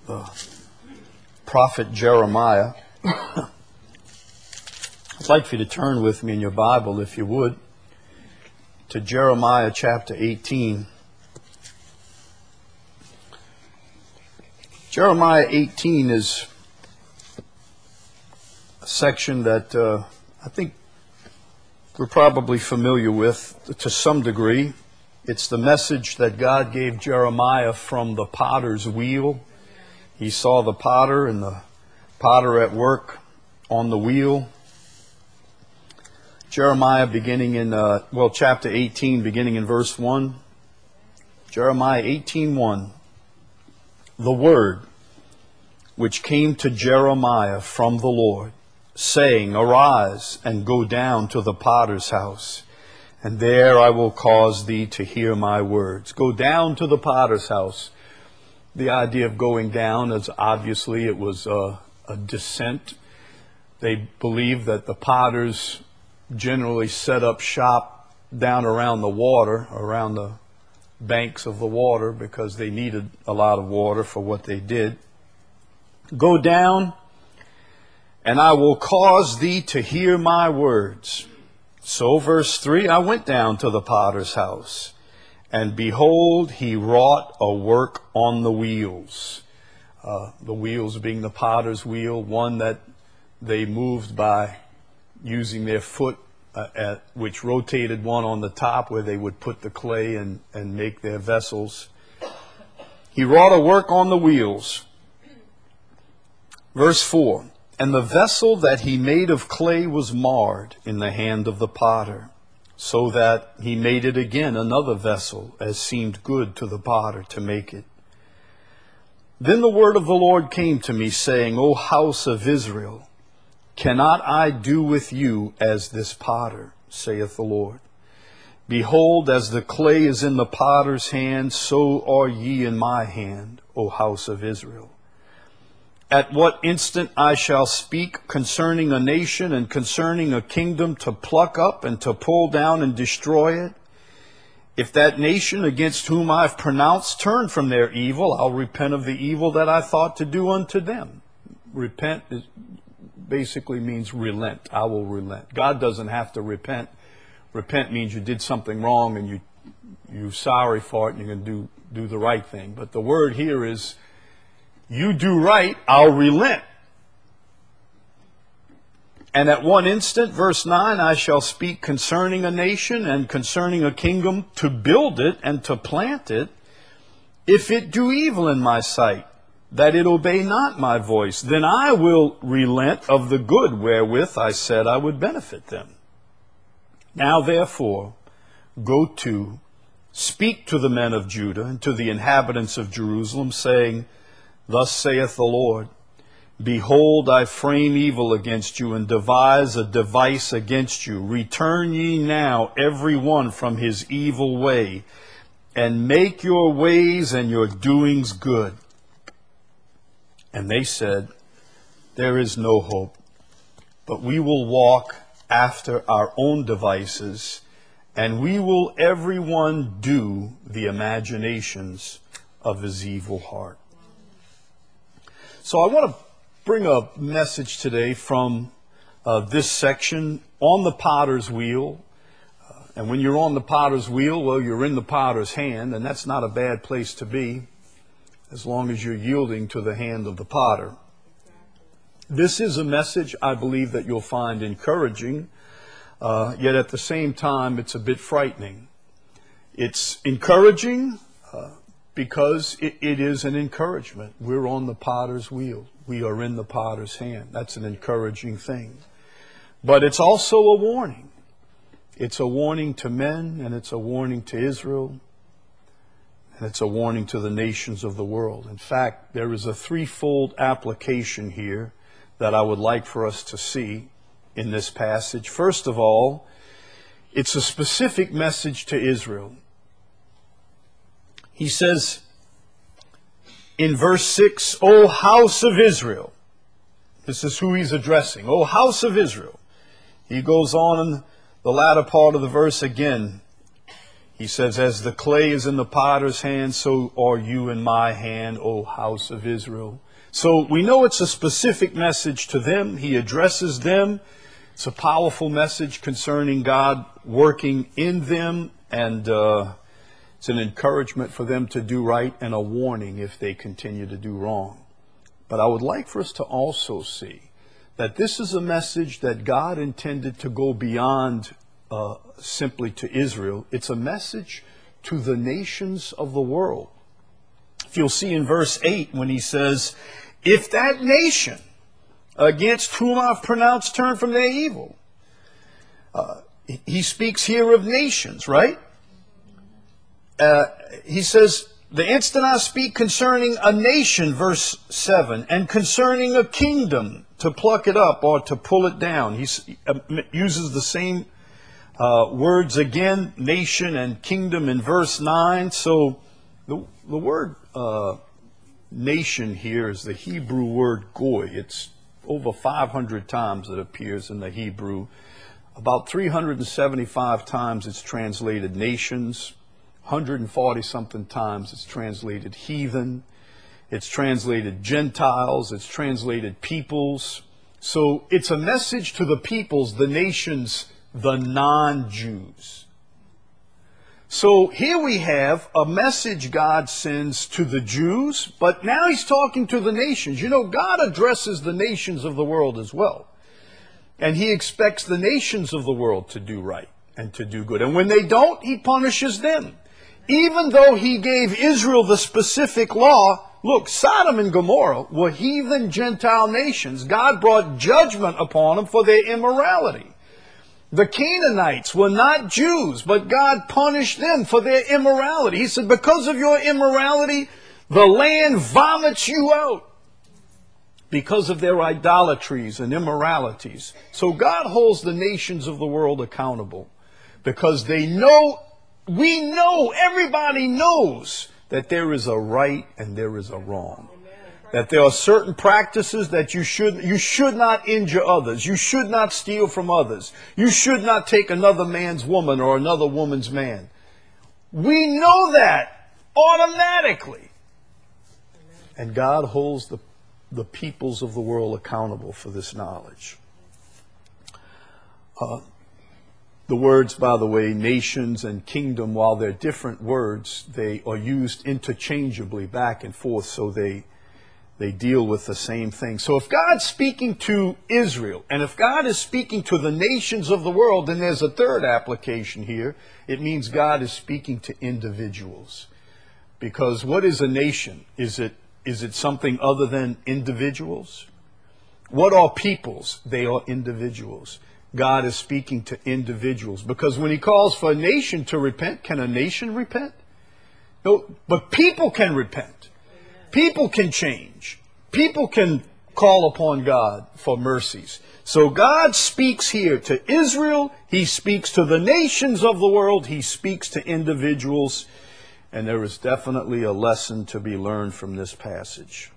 the prophet Jeremiah. I'd like for you to turn with me in your Bible, if you would, to Jeremiah chapter 18. Jeremiah 18 is a section that I think we're probably familiar with to some degree. It's the message that God gave Jeremiah from the potter's wheel. He saw the potter and the potter at work on the wheel. Jeremiah beginning in, chapter 18, beginning in verse 1. Jeremiah 18:1. The word which came to Jeremiah from the Lord, saying, Arise and go down to the potter's house, and there I will cause thee to hear my words. Go down to the potter's house. The idea of going down is obviously it was a descent. They believed that the potters generally set up shop down around the water, around the banks of the water, because they needed a lot of water for what they did. Go down, and I will cause thee to hear my words. So, verse 3, I went down to the potter's house, and behold, he wrought a work on the wheels. The wheels being the potter's wheel, one that they moved by using their foot, which rotated one on the top where they would put the clay and make their vessels. He wrought a work on the wheels. Verse 4, and the vessel that he made of clay was marred in the hand of the potter, so that he made it again another vessel, as seemed good to the potter to make it. Then the word of the Lord came to me, saying, O house of Israel, cannot I do with you as this potter, saith the Lord? Behold, as the clay is in the potter's hand, so are ye in my hand, O house of Israel. At what instant I shall speak concerning a nation and concerning a kingdom to pluck up and to pull down and destroy it? If that nation against whom I've pronounced turn from their evil, I'll repent of the evil that I thought to do unto them. Repent basically means relent. I will relent. God doesn't have to repent. Repent means you did something wrong and you're sorry for it and you're going to do the right thing. But the word here is, you do right, I'll relent. And at one instant, verse 9, I shall speak concerning a nation and concerning a kingdom to build it and to plant it. If it do evil in my sight, that it obey not my voice, then I will relent of the good wherewith I said I would benefit them. Now therefore, go to, speak to the men of Judah and to the inhabitants of Jerusalem, saying, Thus saith the Lord, Behold, I frame evil against you, and devise a device against you. Return ye now every one from his evil way, and make your ways and your doings good. And they said, There is no hope, but we will walk after our own devices, and we will every one do the imaginations of his evil heart. So I want to bring a message today from this section on the potter's wheel. And when you're on the potter's wheel, well, you're in the potter's hand, and that's not a bad place to be, as long as you're yielding to the hand of the potter. This is a message I believe that you'll find encouraging, yet at the same time it's a bit frightening. It's encouraging because it is an encouragement. We're on the potter's wheel. We are in the potter's hand. That's an encouraging thing. But it's also a warning. It's a warning to men, and it's a warning to Israel, and it's a warning to the nations of the world. In fact, there is a threefold application here that I would like for us to see in this passage. First of all, it's a specific message to Israel. He says in verse 6, O house of Israel. This is who he's addressing. O house of Israel. He goes on in the latter part of the verse again. He says, as the clay is in the potter's hand, so are you in my hand, O house of Israel. So we know it's a specific message to them. He addresses them. It's a powerful message concerning God working in them, and it's an encouragement for them to do right and a warning if they continue to do wrong. But I would like for us to also see that this is a message that God intended to go beyond simply to Israel. It's a message to the nations of the world. If you'll see in verse 8 when he says, if that nation against whom I've pronounced turn from their evil. He speaks here of nations, right? He says, the instant I speak concerning a nation, verse 7, and concerning a kingdom, to pluck it up or to pull it down. He uses the same words again, nation and kingdom, in verse 9. So the word nation here is the Hebrew word goy. It's over 500 times it appears in the Hebrew. About 375 times it's translated nations. 140-something times it's translated heathen. It's translated Gentiles. It's translated peoples. So it's a message to the peoples, the nations, the non-Jews. So here we have a message God sends to the Jews, but now he's talking to the nations. You know, God addresses the nations of the world as well. And he expects the nations of the world to do right and to do good. And when they don't, he punishes them. Even though he gave Israel the specific law, look, Sodom and Gomorrah were heathen Gentile nations. God brought judgment upon them for their immorality. The Canaanites were not Jews, but God punished them for their immorality. He said, because of your immorality, the land vomits you out. Because of their idolatries and immoralities. So God holds the nations of the world accountable. Because they know, we know, everybody knows that there is a right and there is a wrong. That there are certain practices that you should not injure others. You should not steal from others. You should not take another man's woman or another woman's man. We know that automatically. And God holds the peoples of the world accountable for this knowledge. The words, by the way, nations and kingdom, while they're different words, they are used interchangeably back and forth, so they deal with the same thing. So if God's speaking to Israel, and if God is speaking to the nations of the world, then there's a third application here. It means God is speaking to individuals. Because what is a nation? Is it something other than individuals? What are peoples? They are individuals. God is speaking to individuals. Because when he calls for a nation to repent, can a nation repent? No, but people can repent. People can change. People can call upon God for mercies. So God speaks here to Israel. He speaks to the nations of the world. He speaks to individuals. And there is definitely a lesson to be learned from this passage.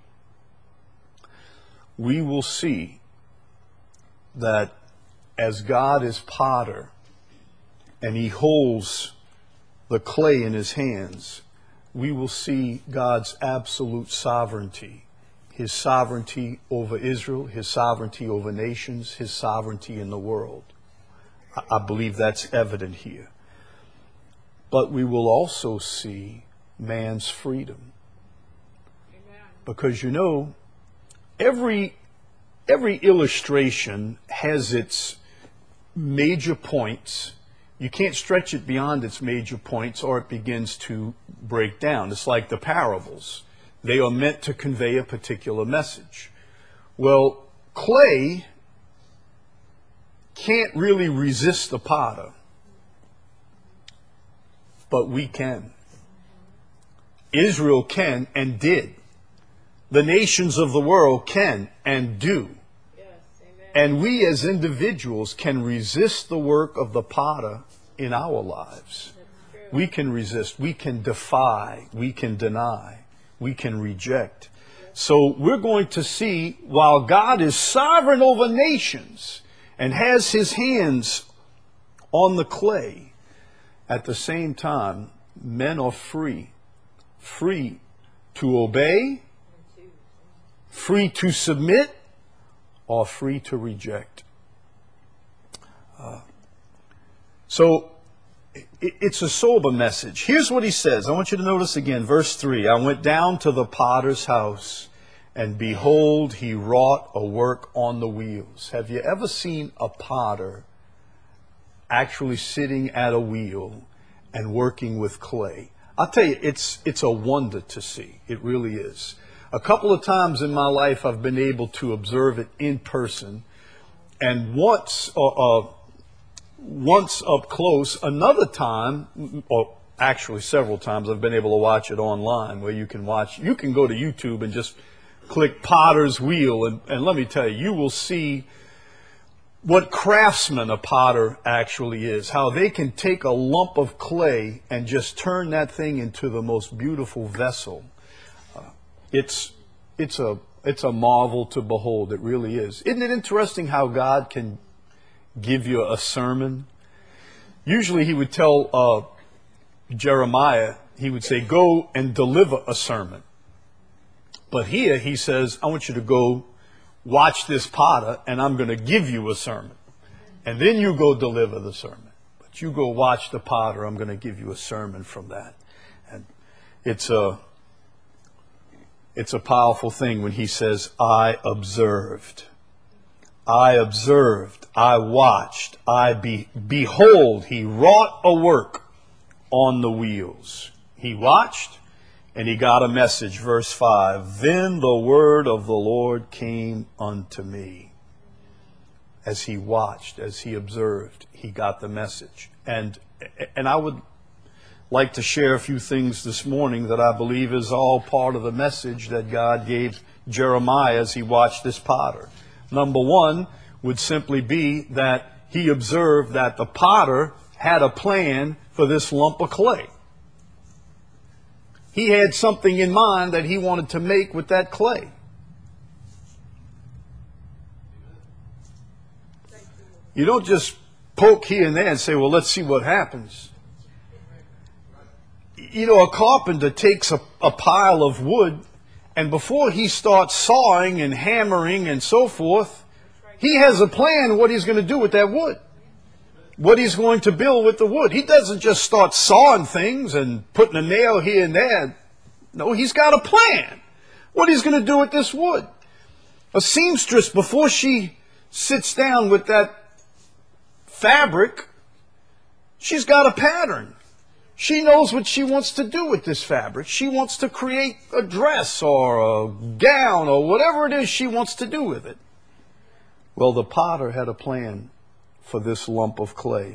We will see that as God is potter and he holds the clay in his hands, we will see God's absolute sovereignty. His sovereignty over Israel, his sovereignty over nations, his sovereignty in the world. I believe that's evident here. But we will also see man's freedom. Amen. Because you know, every illustration has its major points. You can't stretch it beyond its major points or it begins to break down. It's like the parables. They are meant to convey a particular message. Well, clay can't really resist the potter, but we can. Israel can and did. The nations of the world can and do. And we as individuals can resist the work of the potter in our lives. We can resist, we can defy, we can deny, we can reject. So we're going to see, while God is sovereign over nations and has his hands on the clay, At the same time, men are free. Free to obey, free to submit, or free to reject. So it's a sober message. Here's what he says. I want you to notice again, verse 3. I went down to the potter's house, and behold, he wrought a work on the wheels. Have you ever seen a potter actually sitting at a wheel and working with clay? I'll tell you, it's a wonder to see. It really is. A couple of times in my life, I've been able to observe it in person. And once up close, another time, or actually several times, I've been able to watch it online where you can go to YouTube and just click Potter's Wheel. And let me tell you, you will see what craftsman a potter actually is, how they can take a lump of clay and just turn that thing into the most beautiful vessel. It's a marvel to behold. It really is. Isn't it interesting how God can give you a sermon? Usually he would tell Jeremiah, he would say, go and deliver a sermon. But here he says, I want you to go watch this potter, and I'm going to give you a sermon. And then you go deliver the sermon. But you go watch the potter, I'm going to give you a sermon from that. And it's a powerful thing when he says, I observed, I watched, behold, he wrought a work on the wheels. He watched, and he got a message. Verse 5, then the word of the Lord came unto me. As he watched, as he observed, he got the message. And I would like to share a few things this morning that I believe is all part of the message that God gave Jeremiah as he watched this potter. Number one would simply be that he observed that the potter had a plan for this lump of clay. He had something in mind that he wanted to make with that clay. You don't just poke here and there and say, well, let's see what happens. You know, a carpenter takes a pile of wood, and before he starts sawing and hammering and so forth, he has a plan what he's going to do with that wood. What he's going to build with the wood. He doesn't just start sawing things and putting a nail here and there. No, he's got a plan. What he's going to do with this wood. A seamstress, before she sits down with that fabric, she's got a pattern. She knows what she wants to do with this fabric. She wants to create a dress or a gown or whatever it is she wants to do with it. Well, the potter had a plan for this lump of clay.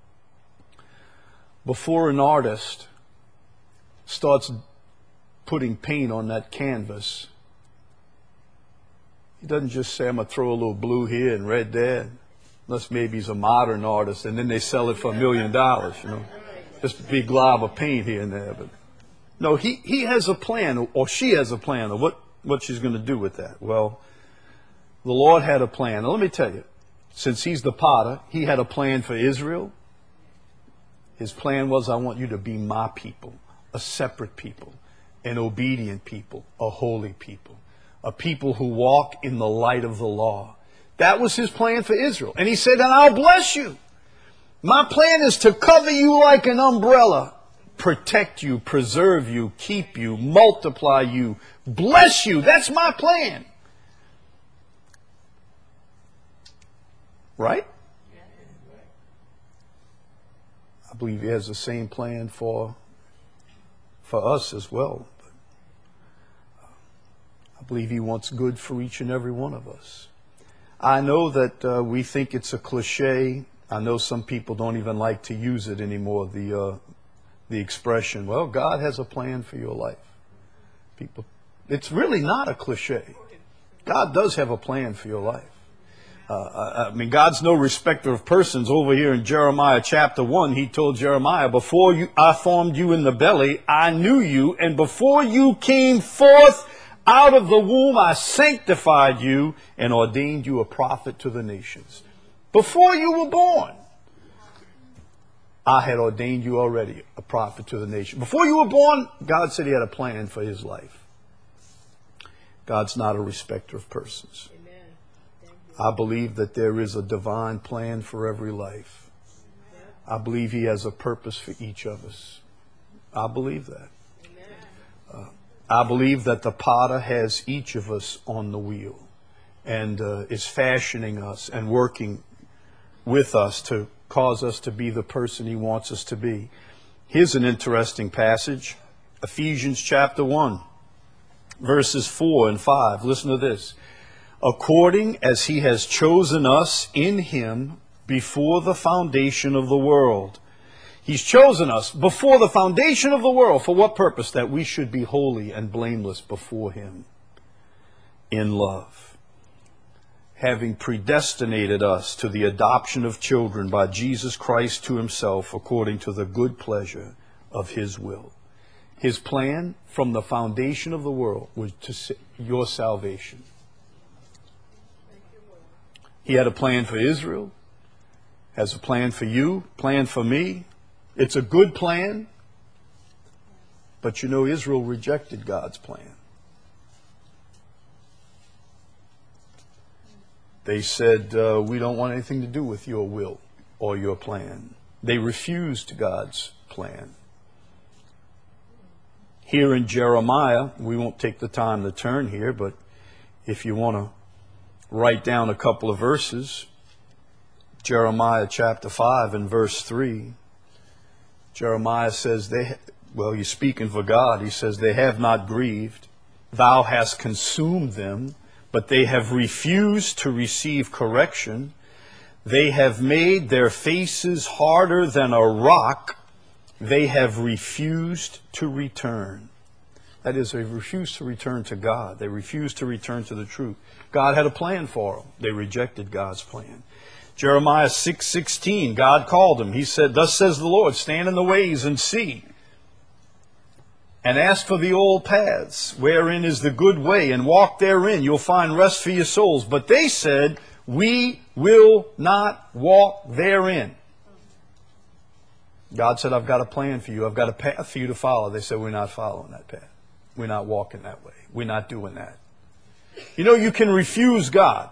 Before an artist starts putting paint on that canvas, he doesn't just say, I'm going to throw a little blue here and red there. Unless maybe he's a modern artist, and then they sell it for $1 million, you know. Just a big glob of paint here and there. But no, he has a plan, or she has a plan of what she's going to do with that. Well, the Lord had a plan. Now, let me tell you, since he's the potter, he had a plan for Israel. His plan was, I want you to be my people, a separate people, an obedient people, a holy people, a people who walk in the light of the law. That was his plan for Israel. And he said, and I'll bless you. My plan is to cover you like an umbrella, protect you, preserve you, keep you, multiply you, bless you. That's my plan. Right? I believe he has the same plan for us as well. I believe he wants good for each and every one of us. I know that we think it's a cliche. I know some people don't even like to use it anymore, the expression, well, God has a plan for your life. People, it's really not a cliche. God does have a plan for your life. I mean, God's no respecter of persons. Over here in Jeremiah chapter 1, he told Jeremiah, before I formed you in the belly, I knew you, and before you came forth out of the womb, I sanctified you and ordained you a prophet to the nations. Before you were born. I had ordained you already a prophet to the nation. Before you were born, God said he had a plan for his life. God's not a respecter of persons. I believe that there is a divine plan for every life. I believe he has a purpose for each of us. I believe that. I believe that the potter has each of us on the wheel and is fashioning us and working with us to cause us to be the person he wants us to be. Here's an interesting passage. Ephesians chapter 1, verses 4 and 5. Listen to this. According as he has chosen us in him before the foundation of the world. He's chosen us before the foundation of the world. For what purpose? That we should be holy and blameless before him in love. Having predestinated us to the adoption of children by Jesus Christ to himself according to the good pleasure of his will. His plan from the foundation of the world was to your salvation. He had a plan for Israel, has a plan for you, plan for me. It's a good plan, but you know Israel rejected God's plan. They said, we don't want anything to do with your will or your plan. They refused God's plan. Here in Jeremiah, we won't take the time to turn here, but if you want to write down a couple of verses, Jeremiah chapter 5 and verse 3. Jeremiah says, he's speaking for God. He says, they have not grieved. Thou hast consumed them, but they have refused to receive correction. They have made their faces harder than a rock. They have refused to return. That is, they refused to return to God. They refused to return to the truth. God had a plan for them. They rejected God's plan. Jeremiah 6:16, God called him. He said, thus says the Lord, stand in the ways and see, and ask for the old paths, wherein is the good way, and walk therein. You'll find rest for your souls. But they said, we will not walk therein. God said, I've got a plan for you. I've got a path for you to follow. They said, we're not following that path. We're not walking that way. We're not doing that. You know, you can refuse God.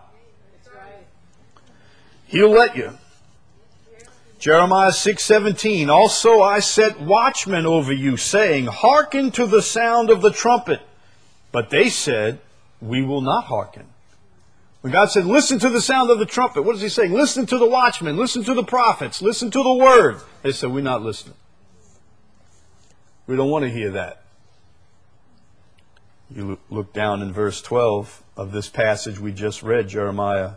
He'll let you. Jeremiah 6:17, also I set watchmen over you, saying, hearken to the sound of the trumpet. But they said, we will not hearken. When God said, listen to the sound of the trumpet, what is he saying? Listen to the watchmen, listen to the prophets, listen to the word. They said, we're not listening. We don't want to hear that. You look down in verse 12 of this passage we just read, Jeremiah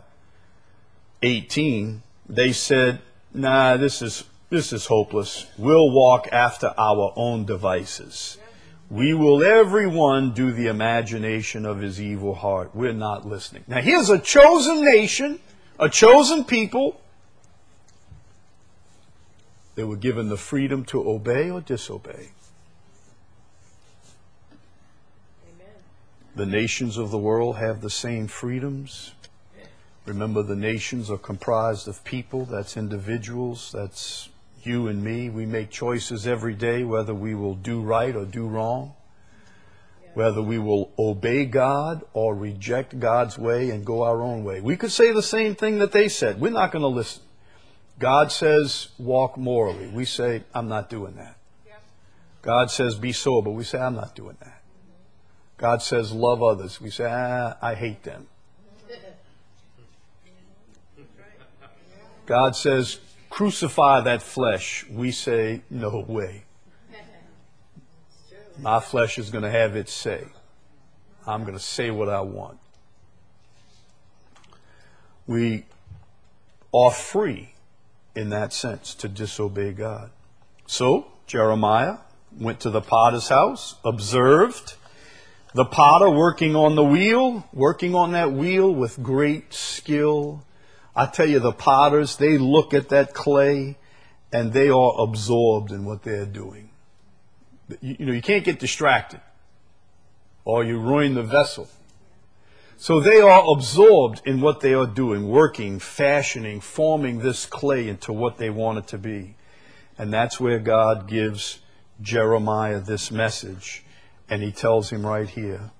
18. They said, nah, this is hopeless. We'll walk after our own devices. We will everyone do the imagination of his evil heart. We're not listening. Now here's a chosen nation, a chosen people. They were given the freedom to obey or disobey. The nations of the world have the same freedoms. Remember, the nations are comprised of people. That's individuals. That's you and me. We make choices every day whether we will do right or do wrong, whether we will obey God or reject God's way and go our own way. We could say the same thing that they said. We're not going to listen. God says, walk morally. We say, I'm not doing that. God says, be sober. We say, I'm not doing that. God says, love others. We say, I hate them. God says, crucify that flesh. We say, no way. My flesh is going to have its say. I'm going to say what I want. We are free in that sense to disobey God. So Jeremiah went to the potter's house, observed the potter working on the wheel, working on that wheel with great skill. I tell you, the potters, they look at that clay and they are absorbed in what they're doing. You know, you can't get distracted or you ruin the vessel. So they are absorbed in what they are doing, working, fashioning, forming this clay into what they want it to be. And that's where God gives Jeremiah this message. And he tells him right here,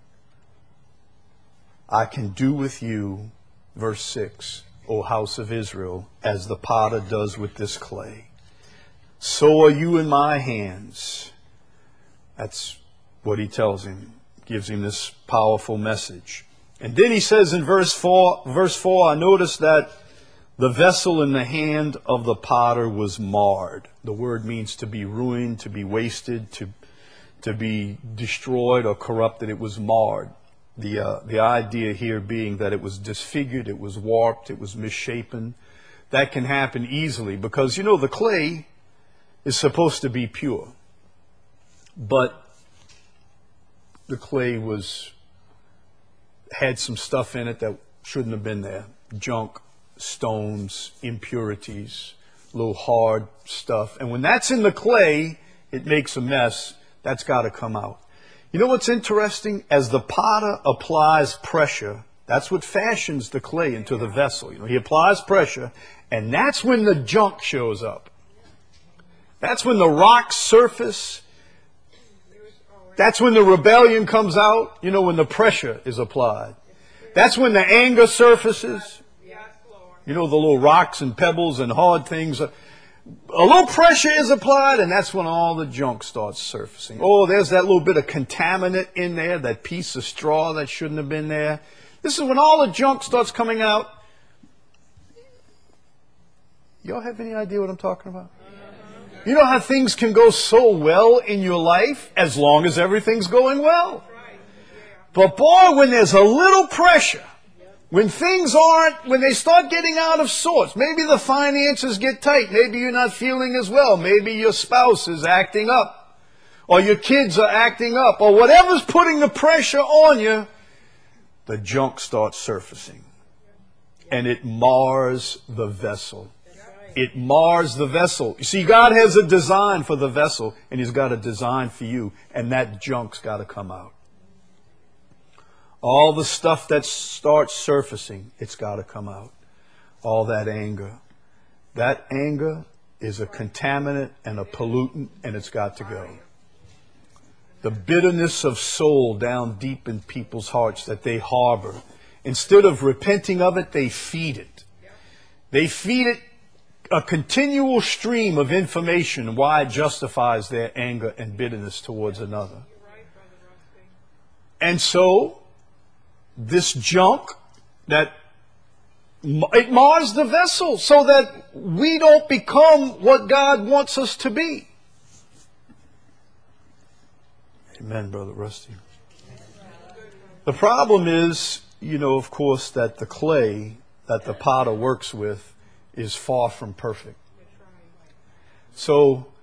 I can do with you, verse 6, O house of Israel, as the potter does with this clay. So are you in my hands. That's what he tells him. Gives him this powerful message. And then he says in verse 4, I noticed that the vessel in the hand of the potter was marred. The word means to be ruined, to be wasted, to be destroyed or corrupted. It was marred. The idea here being that it was disfigured, it was warped, it was misshapen. That can happen easily because, you know, the clay is supposed to be pure. But the clay had some stuff in it that shouldn't have been there. Junk, stones, impurities, little hard stuff. And when that's in the clay, it makes a mess. That's got to come out. You know what's interesting? As the potter applies pressure, that's what fashions the clay into the vessel. You know, he applies pressure, and that's when the junk shows up. That's when the rocks surface. That's when the rebellion comes out, you know, when the pressure is applied. That's when the anger surfaces. You know, the little rocks and pebbles and hard things. A little pressure is applied, and that's when all the junk starts surfacing. Oh, there's that little bit of contaminant in there, that piece of straw that shouldn't have been there. This is when all the junk starts coming out. Y'all have any idea what I'm talking about? You know how things can go so well in your life as long as everything's going well. But boy, when there's a little pressure, when they start getting out of sorts, maybe the finances get tight, maybe you're not feeling as well, maybe your spouse is acting up, or your kids are acting up, or whatever's putting the pressure on you, the junk starts surfacing. And it mars the vessel. It mars the vessel. You see, God has a design for the vessel, and He's got a design for you, and that junk's got to come out. All the stuff that starts surfacing, it's got to come out. All that anger. That anger is a contaminant and a pollutant, and it's got to go. The bitterness of soul down deep in people's hearts that they harbor, instead of repenting of it, they feed it. They feed it a continual stream of information why it justifies their anger and bitterness towards another. And so, this junk, it mars the vessel so that we don't become what God wants us to be. Amen, Brother Rusty. The problem is, you know, of course, that the clay that the potter works with is far from perfect. So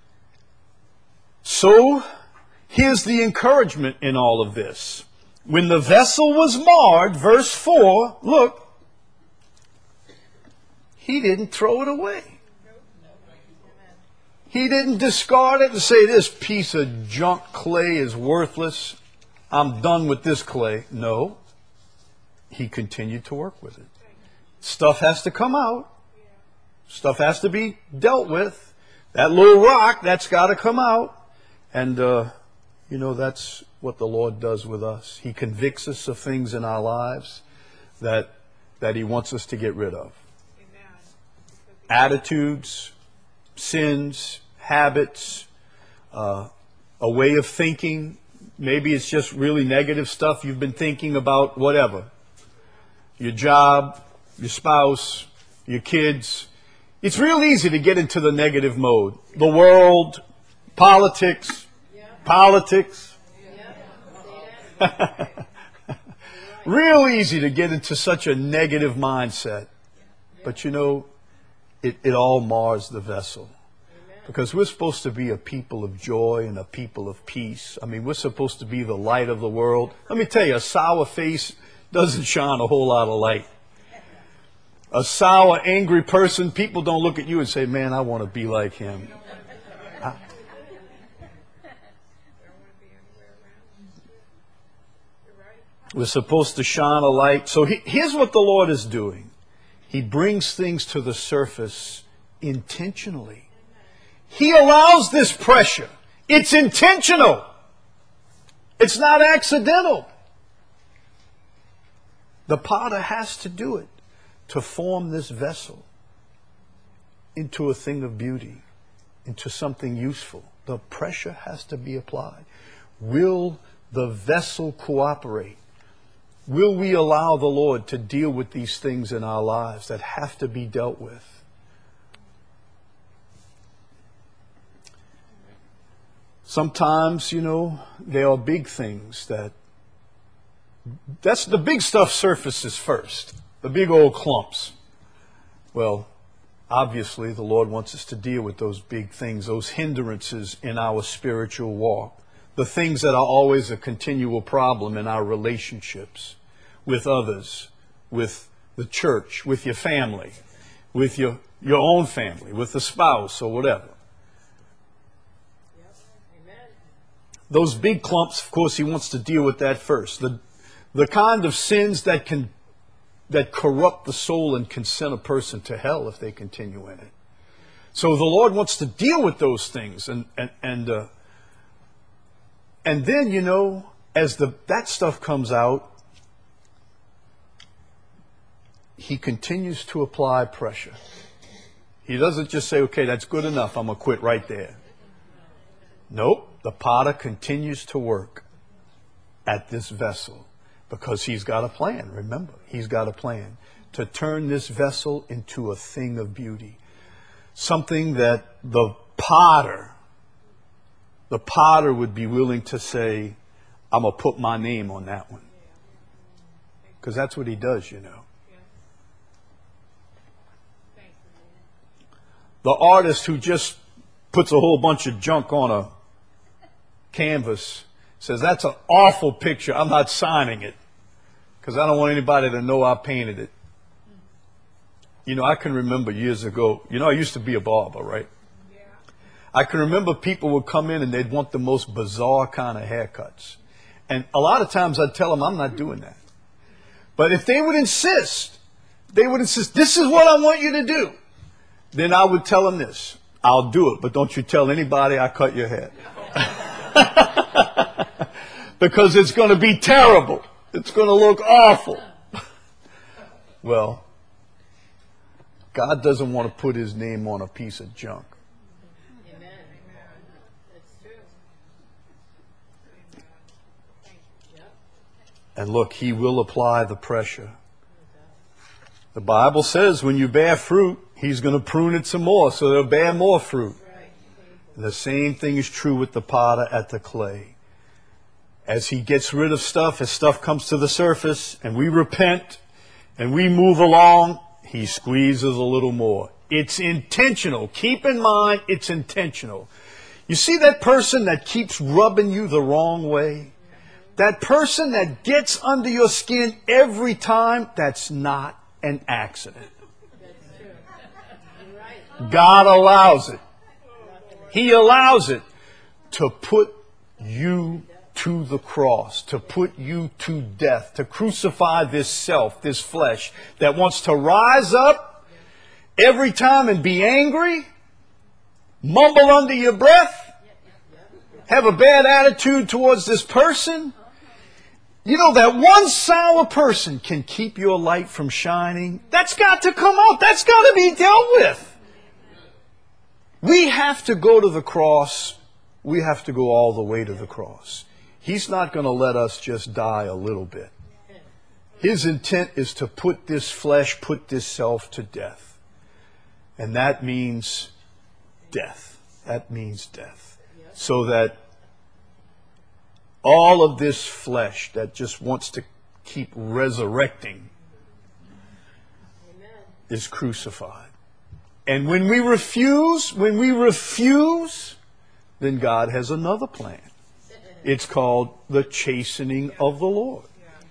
here's the encouragement in all of this. When the vessel was marred, verse 4, look, he didn't throw it away. He didn't discard it and say, this piece of junk clay is worthless. I'm done with this clay. No. He continued to work with it. Stuff has to come out. Stuff has to be dealt with. That little rock, that's got to come out. And, you know, that's what the Lord does with us. He convicts us of things in our lives that He wants us to get rid of. Attitudes, sins, habits, a way of thinking. Maybe it's just really negative stuff you've been thinking about, whatever. Your job, your spouse, your kids. It's real easy to get into the negative mode. The world, politics. Real easy to get into such a negative mindset. But you know, it all mars the vessel. Because we're supposed to be a people of joy and a people of peace. I mean, we're supposed to be the light of the world. Let me tell you, a sour face doesn't shine a whole lot of light. A sour, angry person, people don't look at you and say, man, I want to be like him. We're supposed to shine a light. So here's what the Lord is doing. He brings things to the surface intentionally. He allows this pressure. It's intentional. It's not accidental. The potter has to do it to form this vessel into a thing of beauty, into something useful. The pressure has to be applied. Will the vessel cooperate? Will we allow the Lord to deal with these things in our lives that have to be dealt with? Sometimes, there are big things that's the big stuff surfaces first. The big old clumps. Well, obviously the Lord wants us to deal with those big things, those hindrances in our spiritual walk. The things that are always a continual problem in our relationships with others, with the church, with your family, with your own family, with the spouse or whatever. Those big clumps, of course, he wants to deal with that first. The kind of sins that corrupt the soul and can send a person to hell if they continue in it. So the Lord wants to deal with those things, and then as that stuff comes out, he continues to apply pressure. He doesn't just say, "Okay, that's good enough. I'm gonna quit right there." Nope. The potter continues to work at this vessel because he's got a plan. Remember, he's got a plan to turn this vessel into a thing of beauty. Something that the potter would be willing to say, "I'm going to put my name on that one." Because that's what he does, The artist who just puts a whole bunch of junk on a canvas says, "That's an awful picture. I'm not signing it because I don't want anybody to know I painted it." I can remember years ago, I used to be a barber, right? Yeah. I can remember people would come in and they'd want the most bizarre kind of haircuts. And a lot of times I'd tell them, "I'm not doing that." But if they would insist, "This is what I want you to do," then I would tell them this: "I'll do it, but don't you tell anybody I cut your hair." Because it's going to be terrible. It's going to look awful. Well, God doesn't want to put his name on a piece of junk. Amen. That's true. And look, he will apply the pressure. The Bible says when you bear fruit, he's going to prune it some more so they'll bear more fruit. And the same thing is true with the potter at the clay. As he gets rid of stuff, as stuff comes to the surface, and we repent, and we move along, he squeezes a little more. It's intentional. Keep in mind, it's intentional. You see that person that keeps rubbing you the wrong way? That person that gets under your skin every time, that's not an accident. God allows it. He allows it to put you to the cross, to put you to death, to crucify this self, this flesh that wants to rise up every time and be angry, mumble under your breath, have a bad attitude towards this person. That one sour person can keep your light from shining. That's got to come out. That's got to be dealt with. We have to go to the cross. We have to go all the way to the cross. He's not going to let us just die a little bit. His intent is to put this flesh, put this self to death. And that means death. That means death. So that all of this flesh that just wants to keep resurrecting is crucified. And when we refuse, then God has another plan. It's called the chastening of the Lord.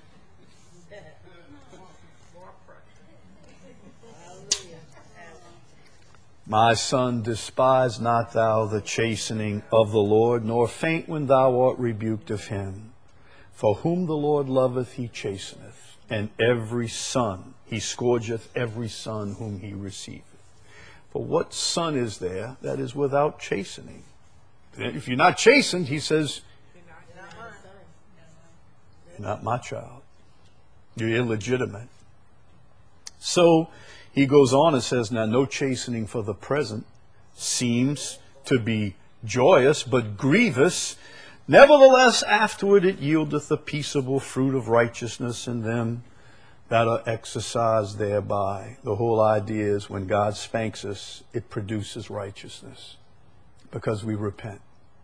My son, despise not thou the chastening of the Lord, nor faint when thou art rebuked of him. For whom the Lord loveth, he chasteneth, and every son, he scourgeth every son whom he receiveth. For what son is there that is without chastening? If you're not chastened, he says, you're not my child. You're illegitimate. So he goes on and says, now no chastening for the present seems to be joyous, but grievous. Nevertheless, afterward it yieldeth the peaceable fruit of righteousness in them that are exercised thereby. The whole idea is when God spanks us, it produces righteousness because we repent.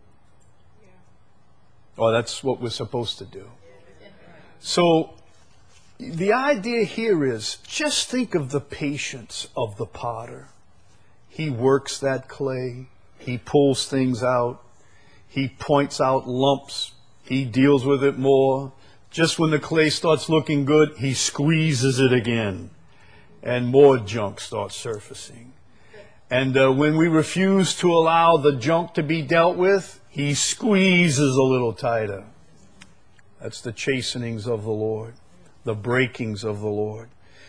Or that's what we're supposed to do. So the idea here is just think of the patience of the potter. He works that clay. He pulls things out. He points out lumps. He deals with it more. Just when the clay starts looking good, he squeezes it again. And more junk starts surfacing. And when we refuse to allow the junk to be dealt with, he squeezes a little tighter. That's the chastenings of the Lord, the breakings of the Lord.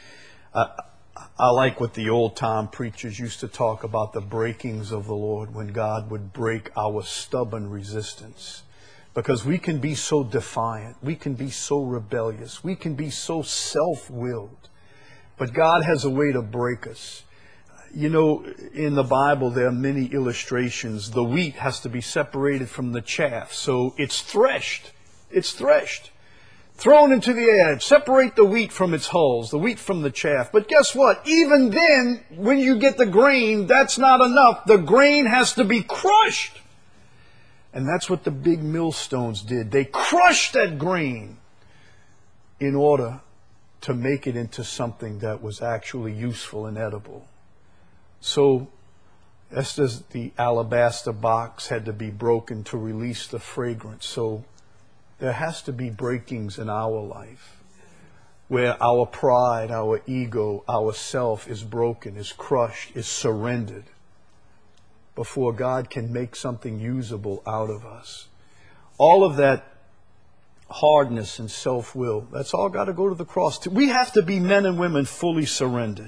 I like what the old-time preachers used to talk about, the breakings of the Lord, when God would break our stubborn resistance. Because we can be so defiant, we can be so rebellious, we can be so self-willed. But God has a way to break us. You know, in the Bible there are many illustrations. The wheat has to be separated from the chaff, so it's threshed. It's threshed. Thrown into the air. Separate the wheat from its hulls, the wheat from the chaff. But guess what? Even then, when you get the grain, that's not enough. The grain has to be crushed. And that's what the big millstones did. They crushed that grain in order to make it into something that was actually useful and edible. So, just as the alabaster box had to be broken to release the fragrance, so there has to be breakings in our life where our pride, our ego, our self is broken, is crushed, is surrendered before God can make something usable out of us. All of that hardness and self-will, that's all got to go to the cross. We have to be men and women fully surrendered.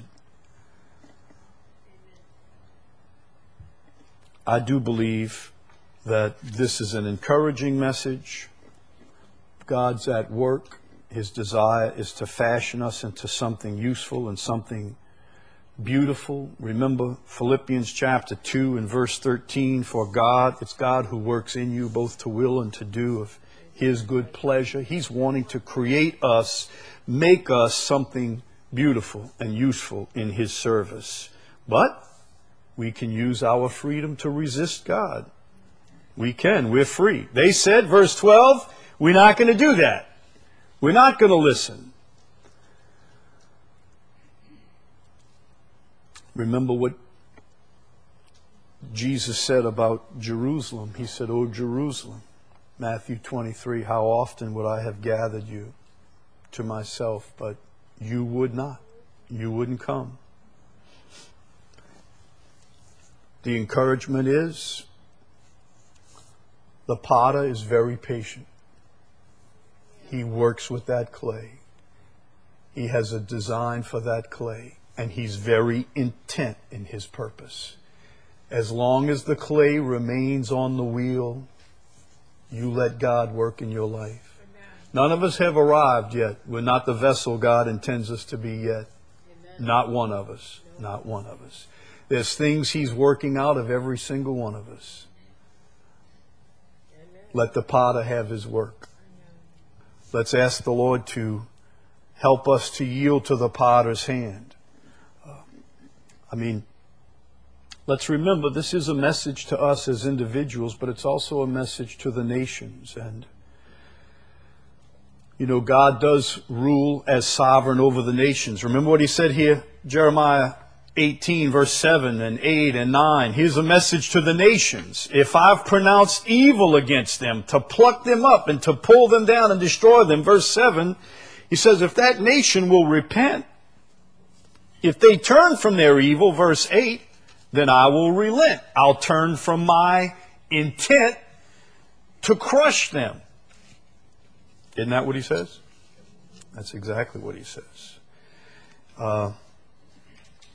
I do believe that this is an encouraging message. God's at work. His desire is to fashion us into something useful and something beautiful. Remember Philippians chapter 2 and verse 13, for God, it's God who works in you both to will and to do of His good pleasure. He's wanting to create us, make us something beautiful and useful in His service. But we can use our freedom to resist God. We can. We're free. They said, verse 12, we're not going to do that. We're not going to listen. Remember what Jesus said about Jerusalem. He said, "O Jerusalem," Matthew 23, "how often would I have gathered you to myself, but you would not. You wouldn't come." The encouragement is, the potter is very patient. He works with that clay. He has a design for that clay, and he's very intent in his purpose. As long as the clay remains on the wheel, you let God work in your life. Amen. None of us have arrived yet. We're not the vessel God intends us to be yet. Amen. Not one of us. No. Not one of us. There's things He's working out of every single one of us. Amen. Let the potter have his work. Amen. Let's ask the Lord to help us to yield to the potter's hand. Let's remember this is a message to us as individuals, but it's also a message to the nations. And, God does rule as sovereign over the nations. Remember what He said here? Jeremiah 18, verse 7 and 8 and 9. Here's a message to the nations. If I've pronounced evil against them, to pluck them up and to pull them down and destroy them. Verse 7, He says, if that nation will repent, if they turn from their evil, verse 8, then I will relent. I'll turn from my intent to crush them. Isn't that what He says? That's exactly what He says.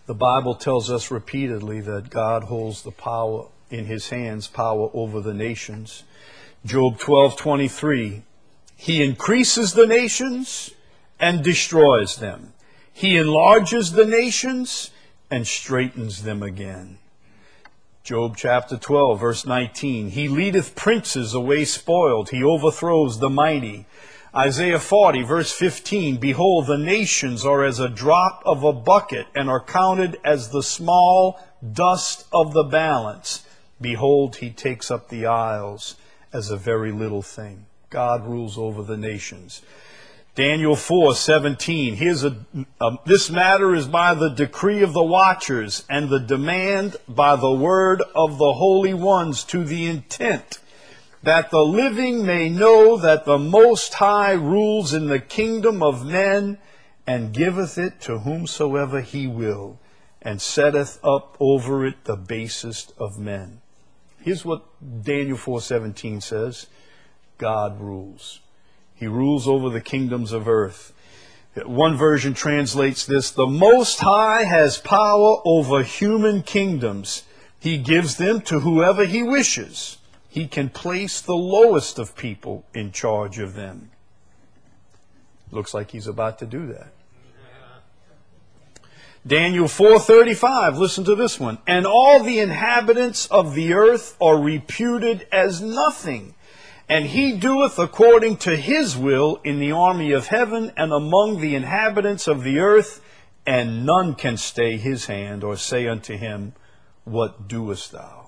The Bible tells us repeatedly that God holds the power in his hands, power over the nations. Job 12:23, he increases the nations and destroys them. He enlarges the nations and straightens them again. Job chapter 12, verse 19, he leadeth princes away spoiled. He overthrows the mighty. Isaiah 40, verse 15, behold, the nations are as a drop of a bucket and are counted as the small dust of the balance. Behold, he takes up the isles as a very little thing. God rules over the nations. Daniel 4:17, this matter is by the decree of the watchers and the demand by the word of the holy ones, to the intent that the living may know that the Most High rules in the kingdom of men, and giveth it to whomsoever he will, and setteth up over it the basest of men. Here's what Daniel 4:17 says. God rules. He rules over the kingdoms of earth. One version translates this, the Most High has power over human kingdoms. He gives them to whoever he wishes. He can place the lowest of people in charge of them. Looks like he's about to do that. Daniel 4:35, listen to this one. And all the inhabitants of the earth are reputed as nothing. And he doeth according to his will in the army of heaven and among the inhabitants of the earth, and none can stay his hand or say unto him, what doest thou?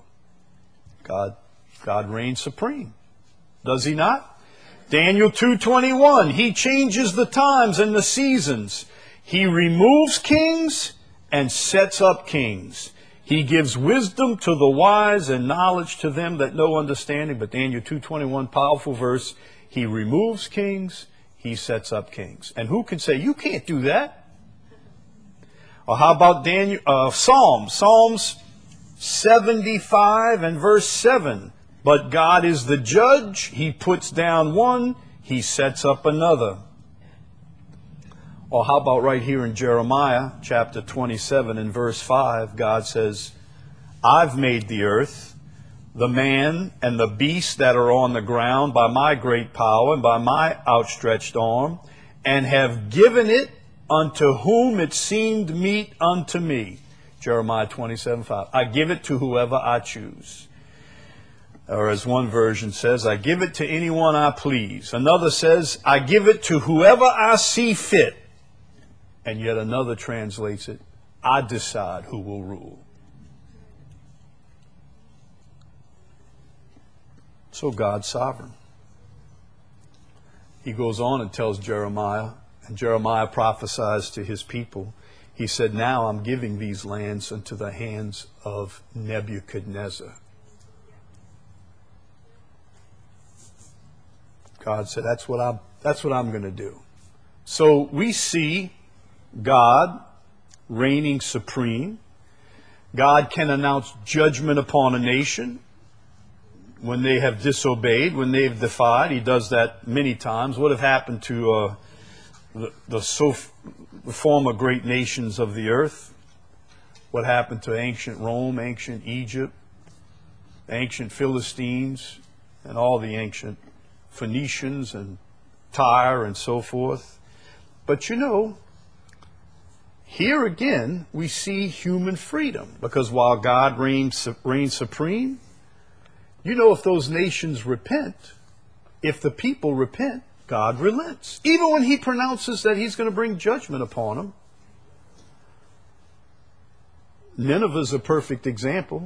God reigns supreme. Does he not? Daniel 2:21, he changes the times and the seasons. He removes kings and sets up kings. He gives wisdom to the wise and knowledge to them that know understanding. But Daniel 2:21, powerful verse. He removes kings, he sets up kings. And who can say, you can't do that? Or how about Psalms 75 and verse 7. But God is the judge. He puts down one, he sets up another. Or how about right here in Jeremiah chapter 27 and verse 5, God says, I've made the earth, the man and the beast that are on the ground by my great power and by my outstretched arm, and have given it unto whom it seemed meet unto me. Jeremiah 27:5. I give it to whoever I choose. Or as one version says, I give it to anyone I please. Another says, I give it to whoever I see fit. And yet another translates it, I decide who will rule. So God's sovereign. He goes on and tells Jeremiah, and Jeremiah prophesies to his people. He said, now I'm giving these lands into the hands of Nebuchadnezzar. God said, that's what I'm going to do. So we see God reigning supreme. God can announce judgment upon a nation when they have disobeyed, when they have defied. He does that many times. What have happened to the former great nations of the earth? What happened to ancient Rome, ancient Egypt, ancient Philistines, and all the ancient Phoenicians and Tyre and so forth? But you know, here again we see human freedom, because while God reigns supreme, you know, if those nations repent, if the people repent, God relents. Even when he pronounces that he's going to bring judgment upon them. Nineveh's a perfect example.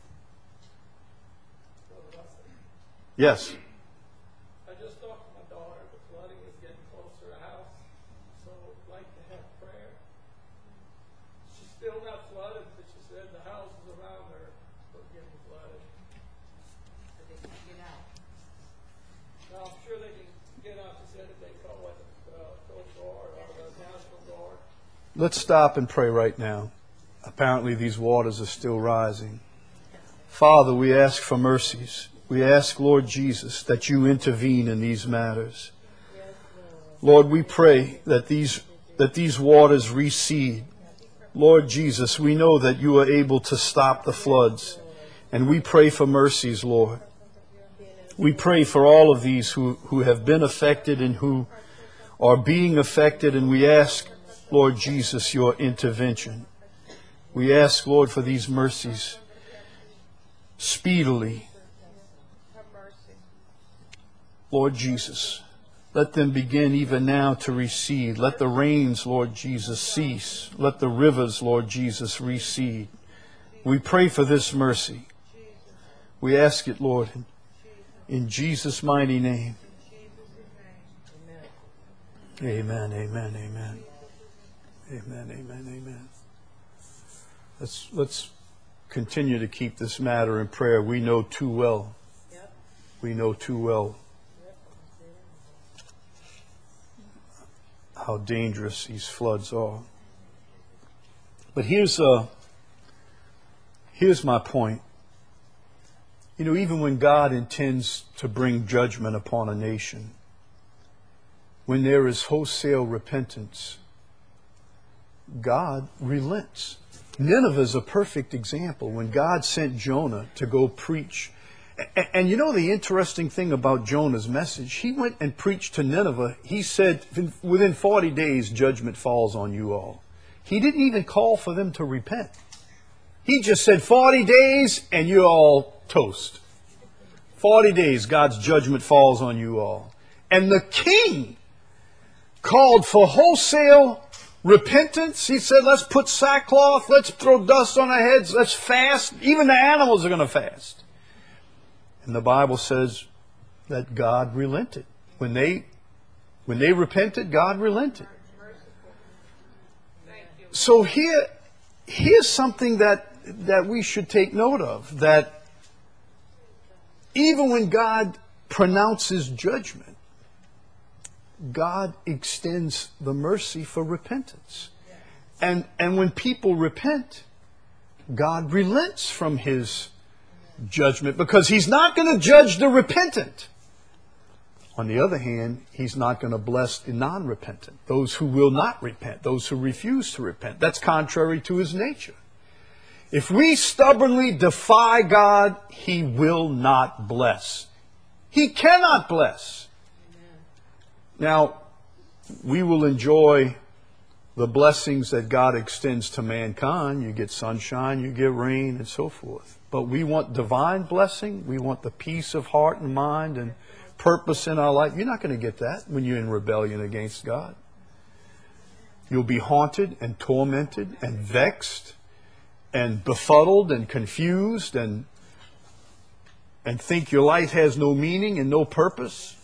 Yes. I just talked to my daughter. The flooding is getting closer to the house, so I'd like to have prayer. She's still not flooded, but she said the houses around her are getting flooded. So they can get out. Now, I'm sure they can get out. She said if they call what the Coast Guard or the National Guard. Let's stop and pray right now. Apparently these waters are still rising. Father, we ask for mercies. We ask, Lord Jesus, that you intervene in these matters. Lord, we pray that these waters recede Lord Jesus, we know that you are able to stop the floods. And we pray for mercies, Lord. We pray for all of these who have been affected and who are being affected. And we ask, Lord Jesus, your intervention. We ask, Lord, for these mercies speedily. Lord Jesus, let them begin even now to recede. Let the rains, Lord Jesus, cease. Let the rivers, Lord Jesus, recede. We pray for this mercy. We ask it, Lord, in Jesus' mighty name. Amen, amen, amen. Amen, amen, amen. Let's continue to keep this matter in prayer. We know too well. We know too well how dangerous these floods are. But here's my point. You know, even when God intends to bring judgment upon a nation, when there is wholesale repentance, God relents. Nineveh is a perfect example. When God sent Jonah to go preach. And you know the interesting thing about Jonah's message? He went and preached to Nineveh. He said, within 40 days, judgment falls on you all. He didn't even call for them to repent. He just said, 40 days and you're all toast. 40 days, God's judgment falls on you all. And the king called for wholesale repentance. He said, let's put sackcloth, let's throw dust on our heads, let's fast. Even the animals are going to fast. And the Bible says that God relented. When they repented, God relented. So here's something that we should take note of, that even when God pronounces judgment, God extends the mercy for repentance. And when people repent, God relents from His judgment, because He's not going to judge the repentant. On the other hand, He's not going to bless the non-repentant, those who will not repent, those who refuse to repent. That's contrary to His nature. If we stubbornly defy God, He will not bless. He cannot bless. Now, we will enjoy the blessings that God extends to mankind. You get sunshine, you get rain, and so forth. But we want divine blessing. We want the peace of heart and mind and purpose in our life. You're not going to get that when you're in rebellion against God. You'll be haunted and tormented and vexed and befuddled and confused and think your life has no meaning and no purpose.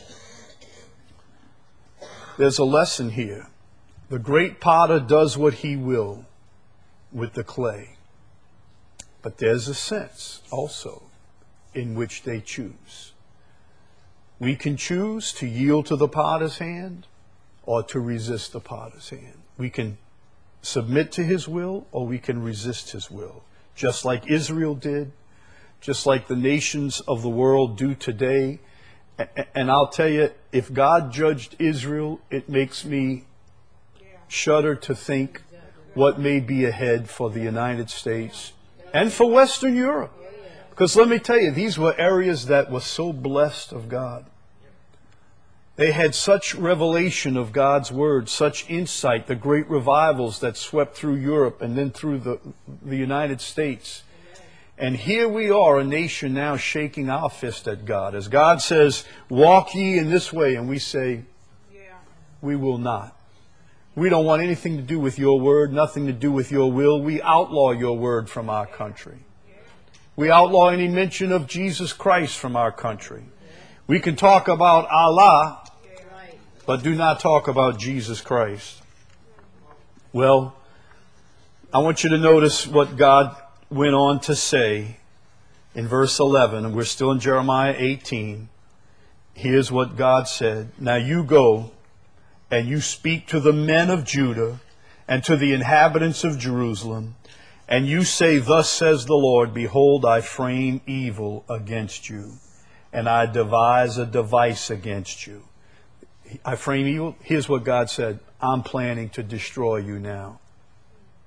There's a lesson here. The great potter does what he will with the clay. But there's a sense also in which they choose. We can choose to yield to the potter's hand or to resist the potter's hand. We can submit to his will or we can resist his will. Just like Israel did, just like the nations of the world do today. And I'll tell you, if God judged Israel, it makes me shudder to think what may be ahead for the United States and for Western Europe. Because let me tell you, these were areas that were so blessed of God. They had such revelation of God's Word, such insight, the great revivals that swept through Europe and then through the United States. And here we are, a nation now shaking our fist at God. As God says, walk ye in this way, and we say, we will not. We don't want anything to do with your word, nothing to do with your will. We outlaw your word from our country. We outlaw any mention of Jesus Christ from our country. We can talk about Allah, but do not talk about Jesus Christ. Well, I want you to notice what God went on to say in verse 11, and we're still in Jeremiah 18. Here's what God said. Now you go and you speak to the men of Judah and to the inhabitants of Jerusalem, and you say, thus says the Lord, behold, I frame evil against you, and I devise a device against you. I frame evil. Here's what God said. I'm planning to destroy you now.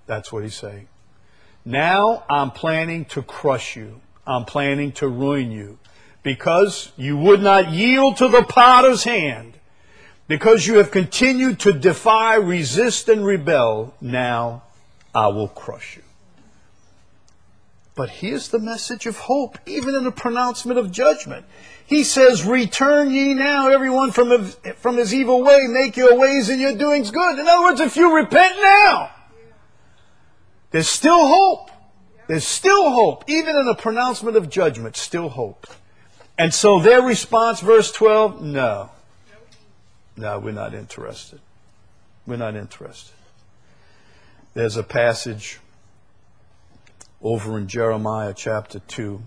That's what he's saying. Now I'm planning to crush you. I'm planning to ruin you. Because you would not yield to the potter's hand. Because you have continued to defy, resist, and rebel. Now I will crush you. But here's the message of hope, even in the pronouncement of judgment. He says, return ye now, everyone from his evil way. Make your ways and your doings good. In other words, if you repent now, there's still hope. There's still hope. Even in the pronouncement of judgment, still hope. And so their response, verse 12, no. No, we're not interested. We're not interested. There's a passage over in Jeremiah chapter 2.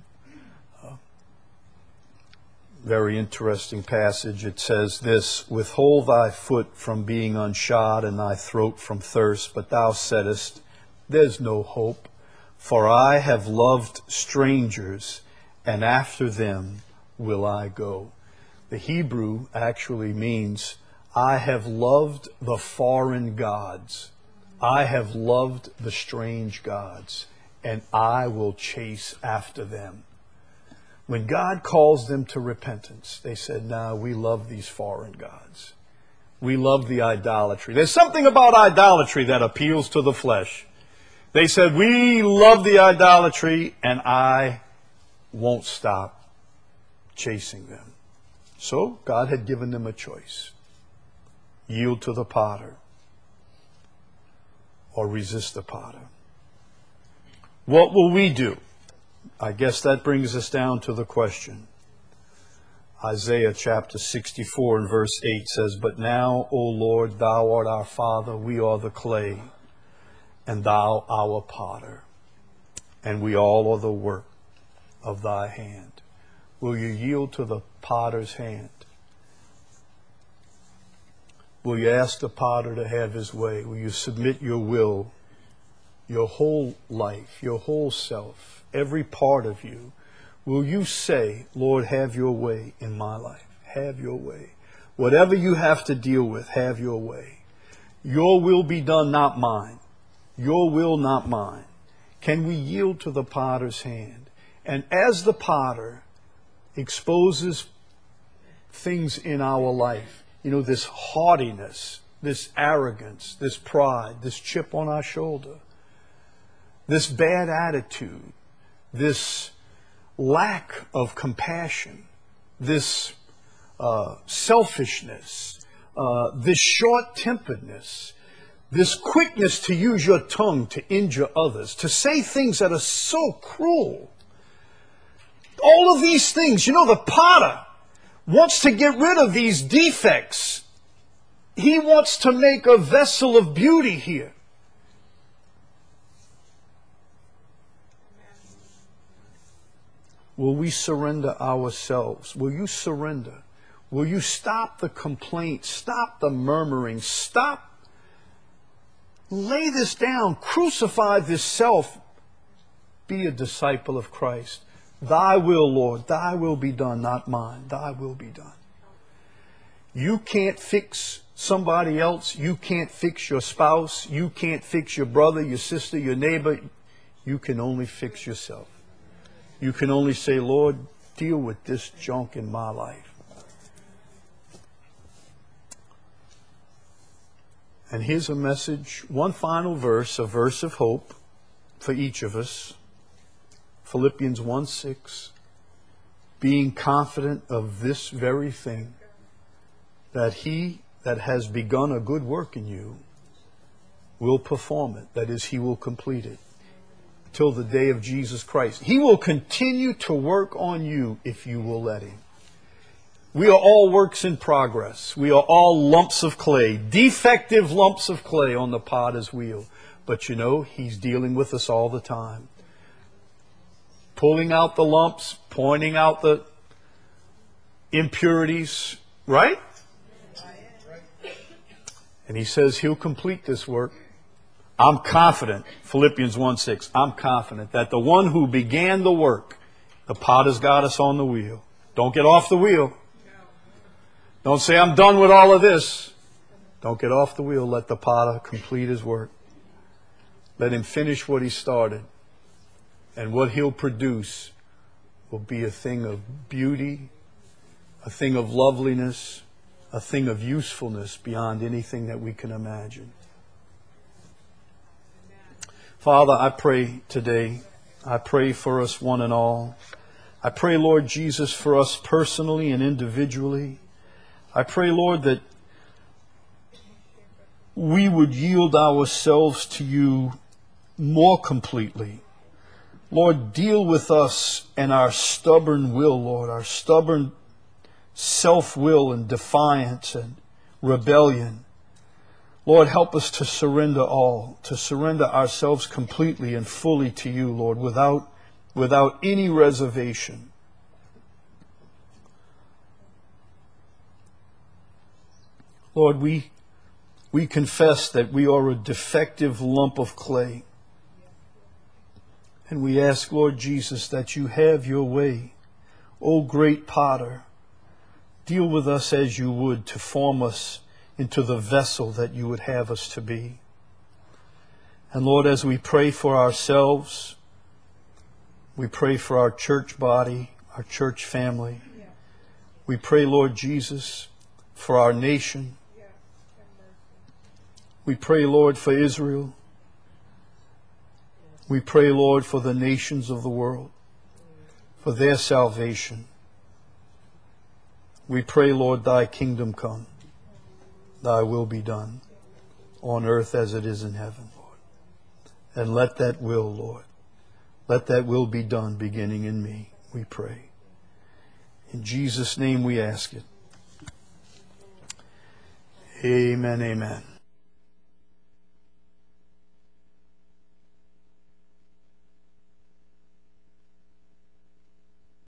Very interesting passage. It says this, withhold thy foot from being unshod and thy throat from thirst, but thou saidest, there's no hope, for I have loved strangers, and after them will I go. The Hebrew actually means, I have loved the foreign gods. I have loved the strange gods, and I will chase after them. When God calls them to repentance, they said, no, we love these foreign gods. We love the idolatry. There's something about idolatry that appeals to the flesh. They said, we love the idolatry, and I won't stop chasing them. So God had given them a choice. Yield to the potter or resist the potter. What will we do? I guess that brings us down to the question. Isaiah chapter 64 and verse 8 says, but now, O Lord, thou art our Father, we are the clay, and thou our potter, and we all are the work of thy hand. Will you yield to the potter's hand? Will you ask the potter to have his way? Will you submit your will, your whole life, your whole self, every part of you? Will you say, Lord, have your way in my life. Have your way. Whatever you have to deal with, have your way. Your will be done, not mine. Your will, not mine. Can we yield to the potter's hand? And as the potter exposes things in our life, you know, this haughtiness, this arrogance, this pride, this chip on our shoulder, this bad attitude, this lack of compassion, this selfishness, this short-temperedness, this quickness to use your tongue to injure others, to say things that are so cruel. All of these things, you know, the potter wants to get rid of these defects. He wants to make a vessel of beauty here. Will we surrender ourselves? Will you surrender? Will you stop the complaint? Stop the murmuring? Stop. Lay this down. Crucify this self. Be a disciple of Christ. Thy will, Lord, thy will be done, not mine. Thy will be done. You can't fix somebody else. You can't fix your spouse. You can't fix your brother, your sister, your neighbor. You can only fix yourself. You can only say, Lord, deal with this junk in my life. And here's a message, one final verse, a verse of hope for each of us. Philippians 1:6. Being confident of this very thing, that he that has begun a good work in you will perform it. That is, he will complete it till the day of Jesus Christ. He will continue to work on you if you will let him. We are all works in progress. We are all lumps of clay, defective lumps of clay on the potter's wheel. But you know, he's dealing with us all the time. Pulling out the lumps, pointing out the impurities, right? And he says he'll complete this work. I'm confident, Philippians 1:6, I'm confident that the one who began the work, the potter's got us on the wheel. Don't get off the wheel. Don't say, I'm done with all of this. Don't get off the wheel. Let the potter complete his work. Let him finish what he started. And what he'll produce will be a thing of beauty, a thing of loveliness, a thing of usefulness beyond anything that we can imagine. Father, I pray today, I pray for us one and all. I pray, Lord Jesus, for us personally and individually. I pray, Lord, that we would yield ourselves to you more completely. Lord, deal with us and our stubborn will, Lord, our stubborn self-will and defiance and rebellion. Lord, help us to surrender all, to surrender ourselves completely and fully to you, Lord, without any reservation. Lord, we confess that we are a defective lump of clay. And we ask, Lord Jesus, that you have your way. O great potter, deal with us as you would to form us into the vessel that you would have us to be. And Lord, as we pray for ourselves, we pray for our church body, our church family. We pray, Lord Jesus, for our nation. We pray, Lord, for Israel. We pray, Lord, for the nations of the world, for their salvation. We pray, Lord, thy kingdom come, thy will be done on earth as it is in heaven, Lord. And let that will, Lord, let that will be done beginning in me, we pray. In Jesus' name we ask it. Amen, amen.